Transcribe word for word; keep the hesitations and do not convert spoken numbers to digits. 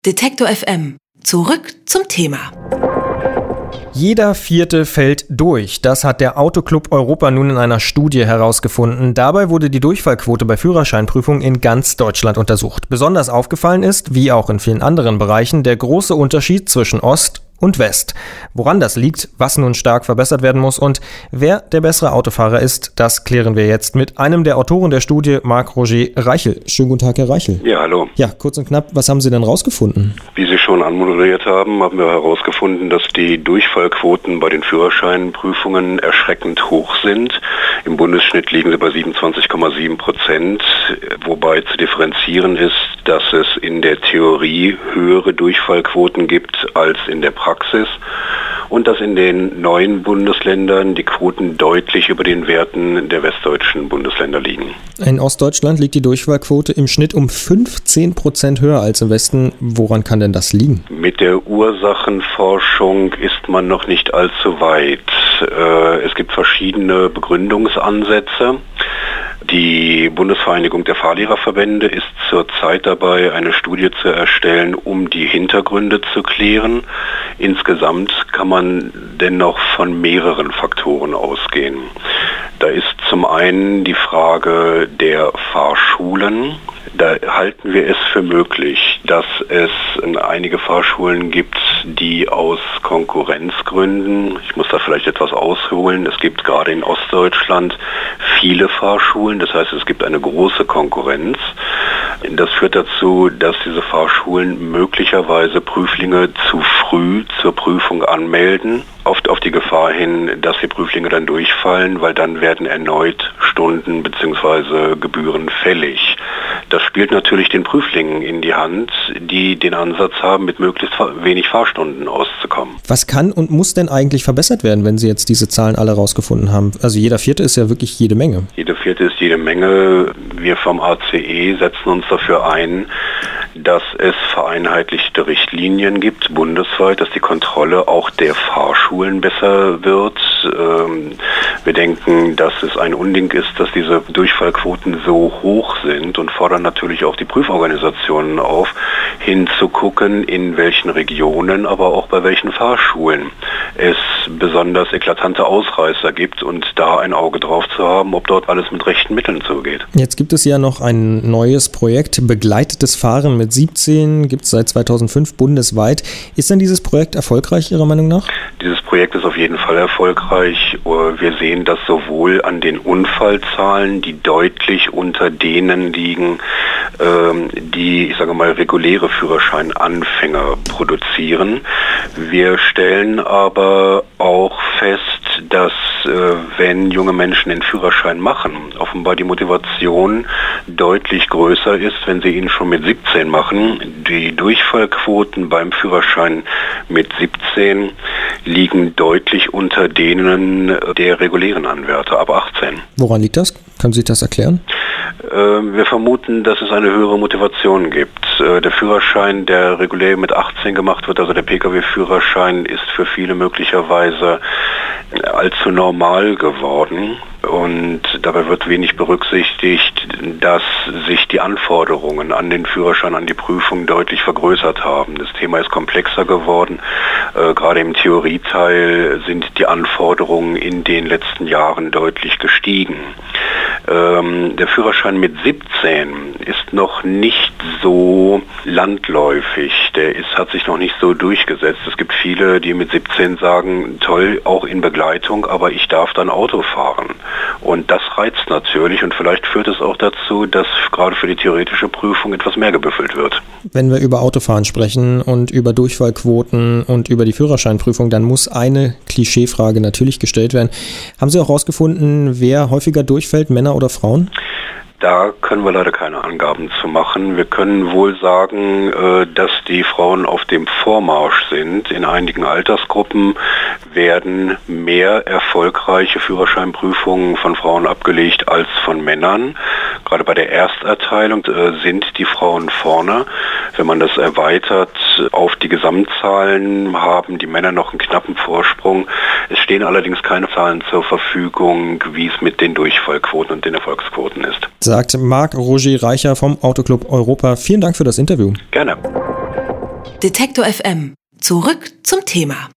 Detektor F M. Zurück zum Thema. Jeder Vierte fällt durch. Das hat der Autoclub Europa nun in einer Studie herausgefunden. Dabei wurde die Durchfallquote bei Führerscheinprüfungen in ganz Deutschland untersucht. Besonders aufgefallen ist, wie auch in vielen anderen Bereichen, der große Unterschied zwischen Ost und West. Woran das liegt, was nun stark verbessert werden muss und wer der bessere Autofahrer ist, das klären wir jetzt mit einem der Autoren der Studie, Marc-Roger Reichel. Schönen guten Tag, Herr Reichel. Ja, hallo. Ja, kurz und knapp, was haben Sie denn rausgefunden? Wie Sie schon anmoderiert haben, haben wir herausgefunden, dass die Durchfallquoten bei den Führerscheinprüfungen erschreckend hoch sind. Im Bundesschnitt liegen sie bei siebenundzwanzig Komma sieben Prozent, wobei zu differenzieren ist, dass es in der Theorie höhere Durchfallquoten gibt als in der Praxis. Praxis und dass in den neuen Bundesländern die Quoten deutlich über den Werten der westdeutschen Bundesländer liegen. In Ostdeutschland liegt die Durchfallquote im Schnitt um fünfzehn Prozent höher als im Westen. Woran kann denn das liegen? Mit der Ursachenforschung ist man noch nicht allzu weit. Es gibt verschiedene Begründungsansätze. Die Bundesvereinigung der Fahrlehrerverbände ist zurzeit dabei, eine Studie zu erstellen, um die Hintergründe zu klären. Insgesamt kann man dennoch von mehreren Faktoren ausgehen. Da ist zum einen die Frage der Fahrschulen. Da halten wir es für möglich, dass es einige Fahrschulen gibt, die aus Konkurrenzgründen, ich muss da vielleicht etwas ausholen, es gibt gerade in Ostdeutschland viele Fahrschulen, das heißt es gibt eine große Konkurrenz. Das führt dazu, dass diese Fahrschulen möglicherweise Prüflinge zu früh zur Prüfung anmelden, oft auf die Gefahr hin, dass die Prüflinge dann durchfallen, weil dann werden erneut Stunden bzw. Gebühren fällig. Das spielt natürlich den Prüflingen in die Hand, die den Ansatz haben, mit möglichst wenig Fahrstunden auszukommen. Was kann und muss denn eigentlich verbessert werden, wenn Sie jetzt diese Zahlen alle rausgefunden haben? Also jeder Vierte ist ja wirklich jede Menge. Jeder Vierte ist jede Menge. Wir vom A C E setzen uns dafür ein, dass es vereinheitlichte Richtlinien gibt, bundesweit, dass die Kontrolle auch der Fahrschulen besser wird. Wir denken, dass es ein Unding ist, dass diese Durchfallquoten so hoch sind und fordern natürlich auch die Prüforganisationen auf, hinzugucken, in welchen Regionen, aber auch bei welchen Fahrschulen es besonders eklatante Ausreißer gibt und da ein Auge drauf zu haben, ob dort alles mit rechten Mitteln zugeht. Jetzt gibt es ja noch ein neues Projekt, begleitetes Fahren mit siebzehn, gibt es seit zweitausendfünf bundesweit. Ist denn dieses Projekt erfolgreich Ihrer Meinung nach? Dieses Projekt ist auf jeden Fall erfolgreich. Wir sehen das sowohl an den Unfallzahlen, die deutlich unter denen liegen, die, ich sage mal, reguläre Führerscheinanfänger produzieren. Wir stellen aber auch fest, dass wenn junge Menschen den Führerschein machen, offenbar die Motivation deutlich größer ist, wenn sie ihn schon mit siebzehn machen. Die Durchfallquoten beim Führerschein mit siebzehn liegen deutlich unter denen der regulären Anwärter ab achtzehn. Woran liegt das? Können Sie das erklären? Wir vermuten, dass es eine höhere Motivation gibt. Der Führerschein, der regulär mit achtzehn gemacht wird, also der P K W-Führerschein, ist für viele möglicherweise allzu normal geworden. Und dabei wird wenig berücksichtigt, dass sich die Anforderungen an den Führerschein, an die Prüfung deutlich vergrößert haben. Das Thema ist komplexer geworden. Äh, gerade im Theorieteil sind die Anforderungen in den letzten Jahren deutlich gestiegen. Ähm, der Führerschein mit siebzehn ist noch nicht so landläufig. Der ist, hat sich noch nicht so durchgesetzt. Es gibt viele, die mit siebzehn sagen, toll, auch in Begleitung, aber ich darf dann Auto fahren. Und das reizt natürlich und vielleicht führt es auch dazu, dass gerade für die theoretische Prüfung etwas mehr gebüffelt wird. Wenn wir über Autofahren sprechen und über Durchfallquoten und über die Führerscheinprüfung, dann muss eine Klischeefrage natürlich gestellt werden. Haben Sie auch herausgefunden, wer häufiger durchfällt, Männer oder Frauen? Da können wir leider keine Angaben zu machen. Wir können wohl sagen, dass die Frauen auf dem Vormarsch sind. In einigen Altersgruppen werden mehr erfolgreiche Führerscheinprüfungen von Frauen abgelegt als von Männern. Gerade bei der Ersterteilung sind die Frauen vorne. Wenn man das erweitert auf die Gesamtzahlen, haben die Männer noch einen knappen Vorsprung. Es stehen allerdings keine Zahlen zur Verfügung, wie es mit den Durchfallquoten und den Erfolgsquoten ist. Sagt Marc-Roger Reichel vom Autoclub Europa. Vielen Dank für das Interview. Gerne. Detektor F M. Zurück zum Thema.